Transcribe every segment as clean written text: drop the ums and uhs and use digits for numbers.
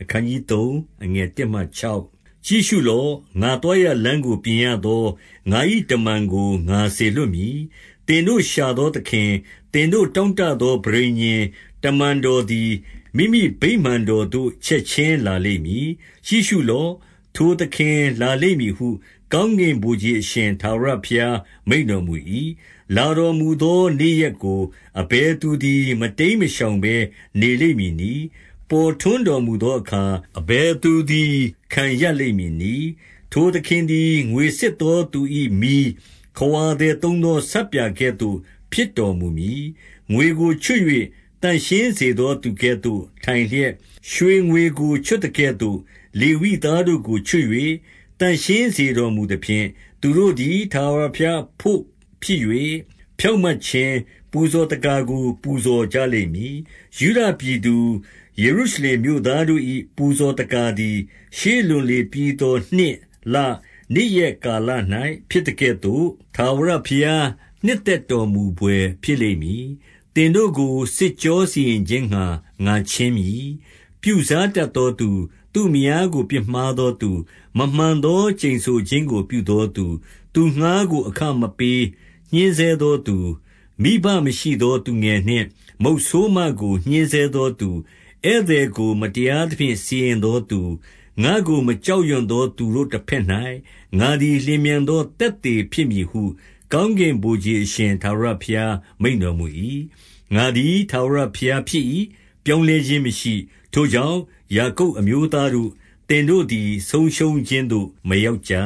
အခန်းကြီး3အငယ်1မှ6ကြည့်ရှုလော့ငါတော်ရလမ်းကိုပြင်ရသောငါ၏တမန်ကိုငါစေလွတ်မည်တင်တို့ရှာသောသခင်တင်တို့တောင့်တသောဗြိဉ္ဉ်တမန်တော်သည်မိမိဗိမာန်တော်သို့ချက်ချင်းလာလိမ့်မည်ကြည့်ရှုလော့ထိုသခင်လာလိမ့်မည်ဟုကောင်းကင်ဗိုလ်ခြေအရှင်ထာဝရဘုရားမိန့်တော်မူ၏လာတော်မူသောနေ့ရက်ကိုအဘယ်သူသည်မတိမ်းမရှောင်ဘဲနေလိမ့်မည်နီပေါ်ထွန်းတော်မူသောအခါအဘယ်သူသည်ခံရလိမ့်မည်နီထိုသခင်သည်ငွေစစ်သောသူ၏မိခဝါသည်သုံးသောဆပ်ပြာကဲ့သို့ဖြစ်တော်မူမည်ငွေကိုချွတ်၍တန်ရှင်းစေသောသူကဲ့သို့ထိုင်လျက်ရွှေငွေကိုချွတ်တဲ့ကဲ့သို့လေဝိသားတို့ကိုချွတ်၍တန်ရှင်းစေတော်မူသည်ဖြင့်သူတို့သည်ထာဝရဘုရားဖို့ဖြစ်၍ဖြောင့်မတ်ခြင်းပူဇော်တကားကိုပူဇော်ကြလိမ့်မည်ယူဒပြည်သူယေရုရှလင်မြို့သားတို့၏ပူဇော်တကားသည်ရှေးလွန်လေပြီးသောနှစ်လနေ့ရက်ကာလ၌ဖြစ်တဲ့ကဲ့သို့ထာဝရဘုရားနှစ်သက်တော်မူပွေဖြစ်လိမ့်မည်တင်တို့ကိုစစ်ကြောစီရင်ခြင်းငှာငါချင်းမည်ပြုစားတတ်သောသူသူမယားကိုပြစ်မှားသောသူမမှန်သောကျိန်ဆိုခြင်းကိုပြုသောသူသူငှားကိုအခမပေးညှင်းဆဲသောသူမိဘမရှိသောသူငယ်နှင့်မုတ်ဆိုးမကိုညှင်းဆဲသောသူဧည့်သည်ကိုမတရားသဖြင့်စီရင်သောသူငါကိုမကြောက်ရွံ့သောသူတို့တစ်ဖက်၌ငါသည်လျင်မြန်သောတက်သေးဖြစ်မည်ဟုကောင်းကင်ဗိုလ်ခြေအရှင်ထာဝရဘုရားမိန့်တော်မူ၏ငါသည်ထာဝရဘုရားဖြစ်၏ပြောင်းလဲခြင်းမရှိထိုကြောင့်ယာကုပ်အမျိုးသားတို့တင်တို့သည်ဆုံးရှုံးခြင်းသို့မရောက်ကြ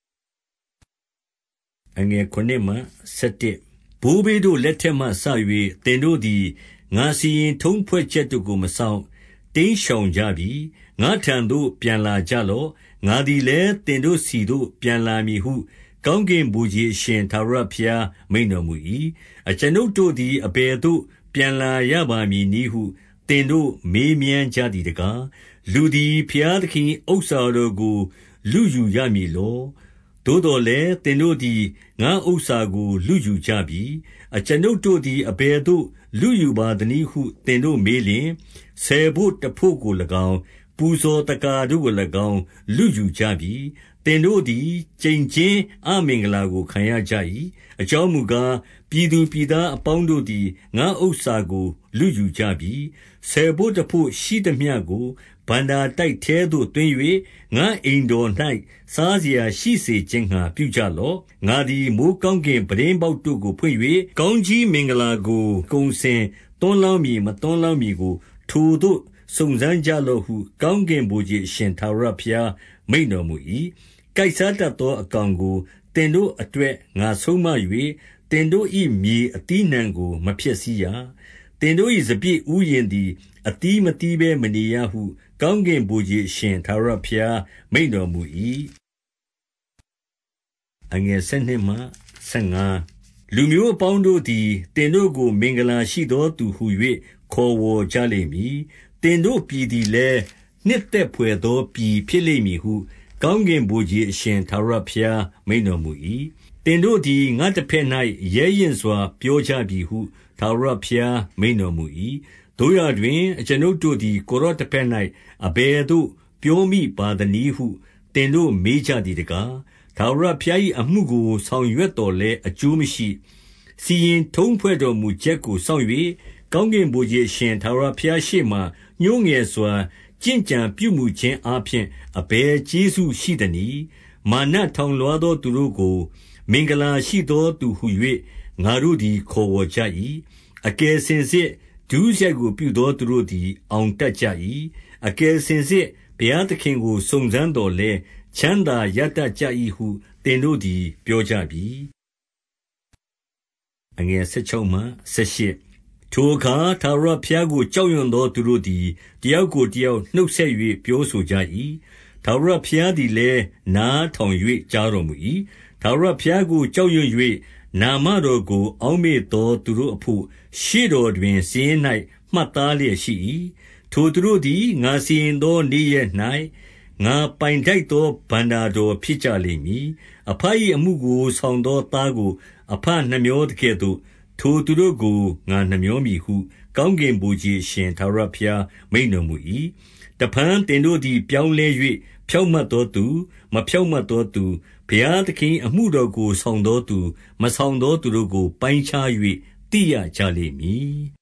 အငယ်9မှ17ဘိုးဘေးတို့လက်ထက်မှစ၍တင်တို့သည်ငါစီရင်ထုံးဖွဲ့ချက်တို့ကိုမဆောင်တင်းရှောင်ကြပြီငါထံသို့ပြန်လာကြလော့ငါသည်လည်းတင်တို့စီသို့ပြန်လာမည်ဟုကောင်းကင်ဗိုလ်ခြေအရှင်ထာဝရဘုရားမိန့်တော်မူ၏အကျွန်ုပ်တို့သည်အဘယ်သို့ပြန်လာရပါမည်နည်းဟုတင်တို့မေးမြန်းကြသည်တကားလူသည်ဘုရားသခင်ဥစ္စာတော်ကိုလူယူရမည်လောသို့တော်လည်းတင်တို့သည်ငါဥစ္စာကိုလူယူကြပြီအကျွန်ုပ်တို့သည်အဘယ်သို့လူယူပါသနည်းဟုတင်တို့မေးလျင်ဆယ်ဖို့တဖို့ကို၎င်းပူဇော်တကာတို့ကို၎င်းလူယူကြပြီတင်တို့သည်ကျိန်ချင်းအမင်္ဂလာကိုခံရကြ၏အကြောင်းမူကားပြည်သူပြည်သားအပေါင်းတို့သည်ငါဥစ္စာကိုလူယူကြပြီဆယ်ဖို့တဖို့ရှိသမျှကိုဗန္တာတိုက်ထဲသို့တွင်၍ငါအိမ်တော်၌စားเสียရှိစေခြင်းငှာပြုကြလော့ငါသည်မိုးကောင်းကင်ပဒင်းပေါက်တို့ကိုဖွင့်၍ကောင်းကြီးမင်္ဂလာကိုကုံစင်တွန်းလောင်းမည်မတွန်းလောင်းမည်ကိုထိုသို့စုံစမ်းကြလော့ဟုကောင်းကင်ဗိုလ်ခြေအရှင်ထာဝရဘုရားမိန့်တော်မူ၏ကိုက်စားတတ်သောအကောင်ကိုတင်တို့အတွက်ငါဆုံးမ၍တင်တို့၏မြေအသီးနှံကိုမဖျက်ဆီးရတင်တို့၏စပျစ်ဥယျာဉ်သည်အသီးမသီးဘဲမနေရဟုကောင်းကင်ဗိုလ်ခြေအရှင်ထာဝရဘုရားမိန့်တော်မူ၏အငယ်7မှ15လူမျိုးအပေါင်းတို့သည်တင်တို့ကိုမင်္ဂလာရှိသောသူဟု၍ခေါ်ဝေါ်ကြလိမ့်မည်တင်တို့ပြည်သည်လည်းနှစ်သက်ဖွယ်သောပြည်ဖြစ်လိမ့်မည်ဟုကောင်းကင်ဗိုလ်ခြေအရှင်ထာဝရဘုရားမိန့်တော်မူ၏တင်တို့သည်ငါတစ်ဖက်၌ရဲရင်စွာပြောကြပြီဟုထာဝရဘုရားမိန့်တော်မူ၏တို့ရတွင်အကျွန်ုပ်တို့သည်ကိုရော့တစ်ဖက်၌အဘယ်သို့ပြောမိပါသနည်းဟုတင်တို့မေးကြသည်တကားထာဝရဘုရား၏အမှုကိုဆောင်ရွက်တော်လဲအကျိုးမရှိစီရင်ထုံးဖွဲ့တော်မူချက်ကိုစောင့်၍ကောင်းကင်ဗိုလ်ခြေအရှင်ထာဝရဘုရားရှေ့မှညှိုးငယ်စွာကျင့်ကြံပြုမှုခြင်းအပြင်အဘယ်ကျေးဇူးရှိသနည်းမာနထောင်လွှားသောသူတို့ကိုမင်္ဂလာရှိသောသူဟု၍ငါတို့သည်ခေါ်ဝေါ်ကြ၏အကယ်စင်စစ်ဒုစရိုက်ကိုပြုသောသူတို့သည်အောင်တတ်ကြ၏အကယ်စင်စစ်ဘုရားသခင်ကိုစုံစမ်းတော်လဲချမ်းသာရတတ်ကြ၏ဟုတင်တို့သည်ပြောကြပြီအငယ်16မှ18ထိုအခါထာဝရဘုရားကိုကြောက်ရွံ့သောသူတို့သည်တယောက်ကိုတယောက်နှုတ်ဆက်၍ပြောဆိုကြ၏ထာဝရဘုရားသည်လည်းနားထောင်၍ကြားတော်မူ၏ထာဝရဘုရားကိုကြောက်ရွံ့၍နာမတော်ကိုအောက်မေ့သောသူတို့အဖို့ရှေ့တော်တွင်စာရင်း၌မှတ်သားလျက်ရှိ၏ထိုသူတို့သည်ငါစီရင်သောနေ့ရက်၌ငါပိုင်ထိုက်သောဗန္တာတော်ဖြစ်ကြလိမ့်မည်အဘ၏အမှုကိုဆောင်သောသားကိုအဘနှမျောသကဲ့သို့ထိုသူတို့ကိုငါနှမျောမည်ဟုကောင်းကင်ဗိုလ်ခြေအရှင်ထာဝရဘုရားမိန့်တော်မူ၏တဖန်သင်တို့သည် ပြောင်းလဲ၍ ဖြောင့်မတ်သောသူ၊ မဖြောင့်မတ်သောသူ၊ ဘုရားသခင်၏ အမှုတော်ကို ဆောင်သောသူ၊ မဆောင်သောသူတို့ကို ပိုင်းခြား၍ သိရကြလိမ့်မည်